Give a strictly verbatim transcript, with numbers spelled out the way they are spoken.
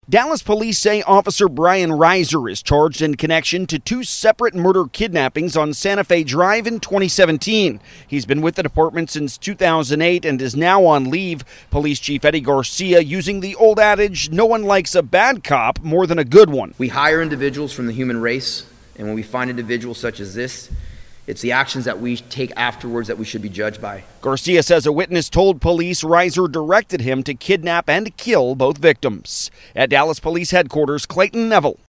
Dallas police say Officer Brian Reiser is charged in connection to two separate murder kidnappings on Santa Fe Drive in twenty seventeen. He's been with the department since two thousand eight and is now on leave. Police Chief Eddie Garcia using the old adage, no one likes a bad cop more than a good one. We hire individuals from the human race, and when we find individuals such as this, it's the actions that we take afterwards that we should be judged by. Garcia says a witness told police Reiser directed him to kidnap and kill both victims. At Dallas Police Headquarters, Clayton Neville.